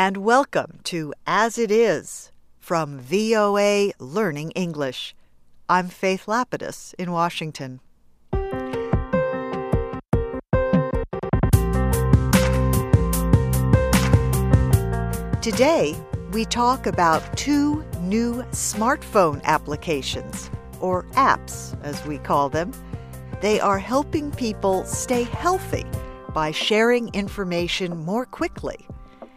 and welcome to As It Is from VOA Learning English. I'm Faith Lapidus in Washington. Today, we talk about two new smartphone applications, or apps as we call them. They are helping people stay healthy by sharing information more quickly.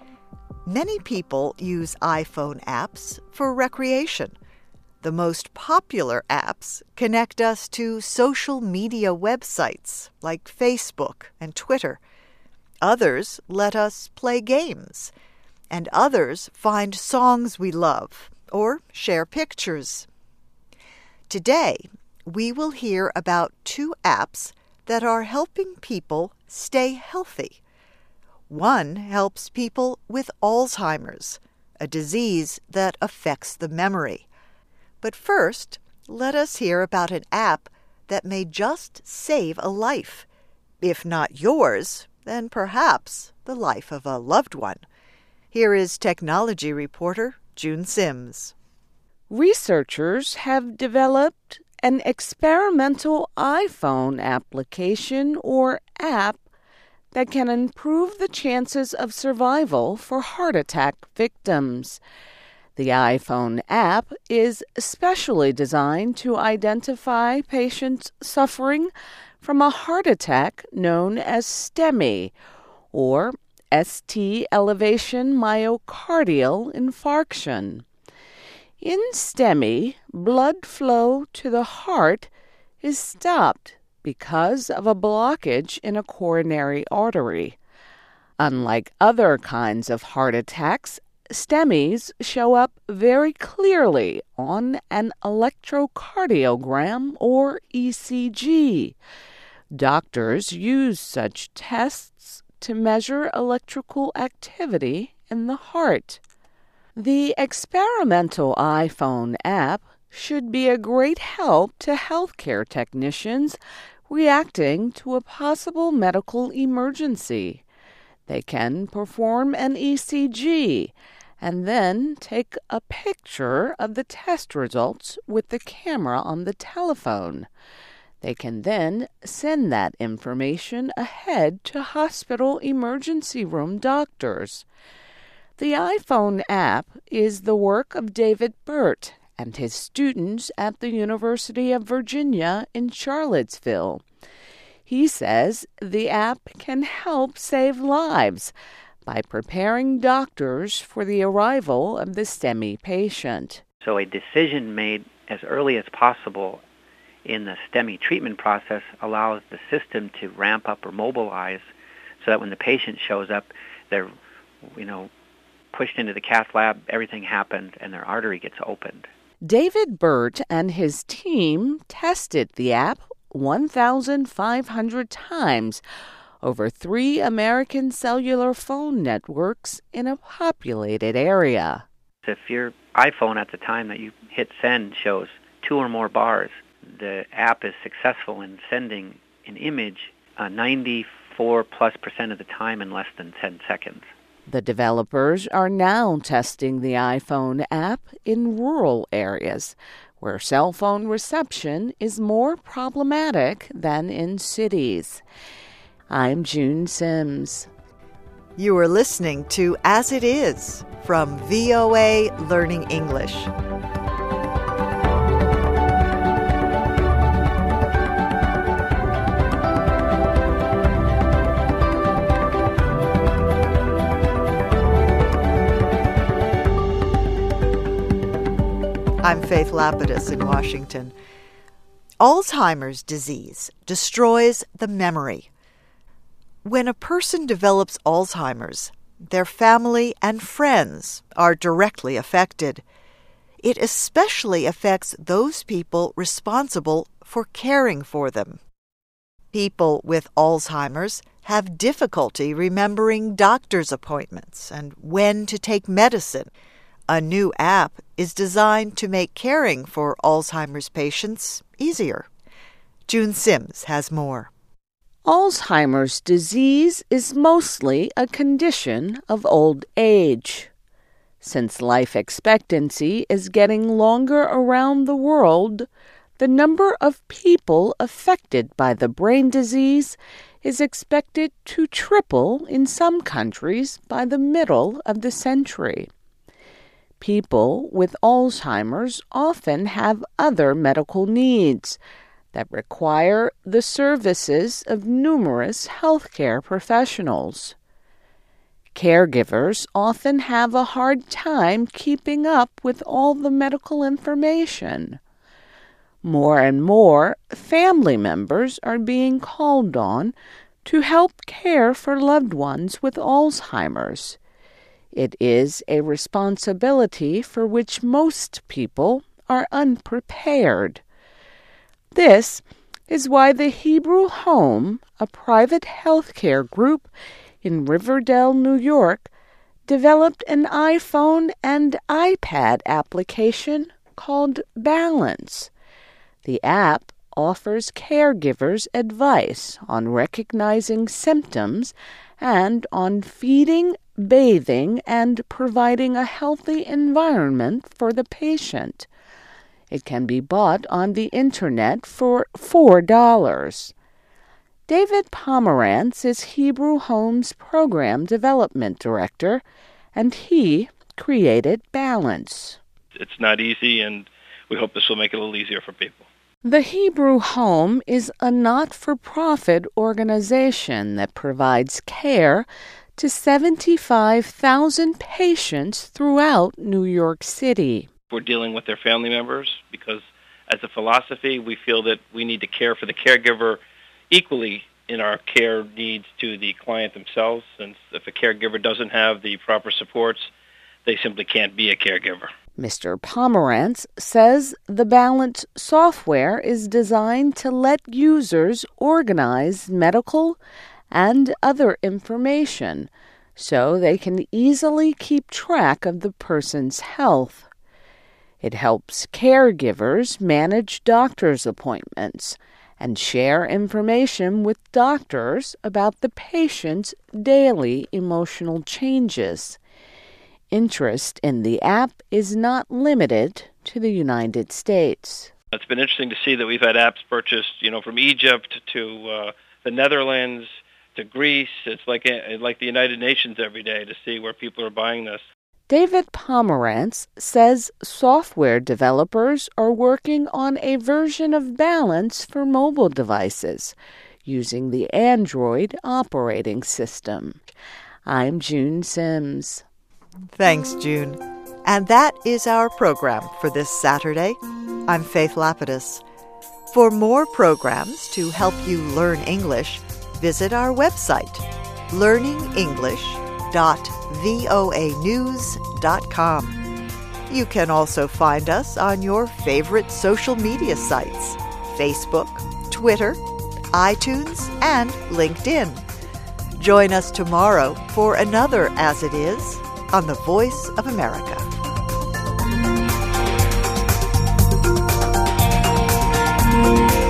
Many people use iPhone apps for recreation. The most popular apps connect us to social media websites like Facebook and Twitter. Others let us play games, and others find songs we love or share pictures. Today, we will hear about two apps that are helping people stay healthy. One helps people with Alzheimer's, a disease that affects the memory. But first, let us hear about an app that may just save a life. If not yours, then perhaps the life of a loved one. Here is technology reporter June Sims. Researchers have developed an experimental iPhone application or app that can improve the chances of survival for heart attack victims. The iPhone app is specially designed to identify patients suffering from a heart attack known as STEMI, or ST elevation myocardial infarction. In STEMI, blood flow to the heart is stopped because of a blockage in a coronary artery. Unlike other kinds of heart attacks, STEMIs show up very clearly on an electrocardiogram or ECG. Doctors use such tests to measure electrical activity in the heart. The experimental iPhone app should be a great help to healthcare technicians reacting to a possible medical emergency. They can perform an ECG and then take a picture of the test results with the camera on the telephone. They can then send that information ahead to hospital emergency room doctors. The iPhone app is the work of David Burt and his students at the University of Virginia in Charlottesville. He says the app can help save lives by preparing doctors for the arrival of the STEMI patient. So a decision made as early as possible in the STEMI treatment process allows the system to ramp up or mobilize so that when the patient shows up, they're, pushed into the cath lab, everything happened, and their artery gets opened. David Burt and his team tested the app 1,500 times over 3 American cellular phone networks in a populated area. If your iPhone at the time that you hit send shows 2 or more bars, the app is successful in sending an image 94+% of the time in less than 10 seconds. The developers are now testing the iPhone app in rural areas where cell phone reception is more problematic than in cities. I'm June Sims. You are listening to As It Is from VOA Learning English. I'm Faith Lapidus in Washington. Alzheimer's disease destroys the memory. When a person develops Alzheimer's, their family and friends are directly affected. It especially affects those people responsible for caring for them. People with Alzheimer's have difficulty remembering doctor's appointments and when to take medicine. A new app is designed to make caring for Alzheimer's patients easier. June Sims has more. Alzheimer's disease is mostly a condition of old age. Since life expectancy is getting longer around the world, the number of people affected by the brain disease is expected to triple in some countries by the middle of the century. People with Alzheimer's often have other medical needs that require the services of numerous healthcare professionals. Caregivers often have a hard time keeping up with all the medical information. More and more family members are being called on to help care for loved ones with Alzheimer's. It is a responsibility for which most people are unprepared. This is why the Hebrew Home, a private healthcare group in Riverdale, New York, developed an iPhone and iPad application called Balance. The app offers caregivers advice on recognizing symptoms and on feeding, bathing, and providing a healthy environment for the patient. It can be bought on the Internet for $4. David Pomerantz is Hebrew Home's Program Development Director, and he created Balance. It's not easy, and we hope this will make it a little easier for people. The Hebrew Home is a not-for-profit organization that provides care to 75,000 patients throughout New York City. We're dealing with their family members because, as a philosophy, we feel that we need to care for the caregiver equally in our care needs to the client themselves, since if a caregiver doesn't have the proper supports, they simply can't be a caregiver. Mr. Pomerantz says the Balance software is designed to let users organize medical and other information so they can easily keep track of the person's health. It helps caregivers manage doctor's appointments and share information with doctors about the patient's daily emotional changes. Interest in the app is not limited to the United States. It's been interesting to see that we've had apps purchased, from Egypt to the Netherlands to Greece. It's like the United Nations every day to see where people are buying this. David Pomerantz says software developers are working on a version of Balance for mobile devices using the Android operating system. I'm June Sims. Thanks, June. And that is our program for this Saturday. I'm Faith Lapidus. For more programs to help you learn English, visit our website, learningenglish.voanews.com. You can also find us on your favorite social media sites, Facebook, Twitter, iTunes, and LinkedIn. Join us tomorrow for another As It Is on the Voice of America.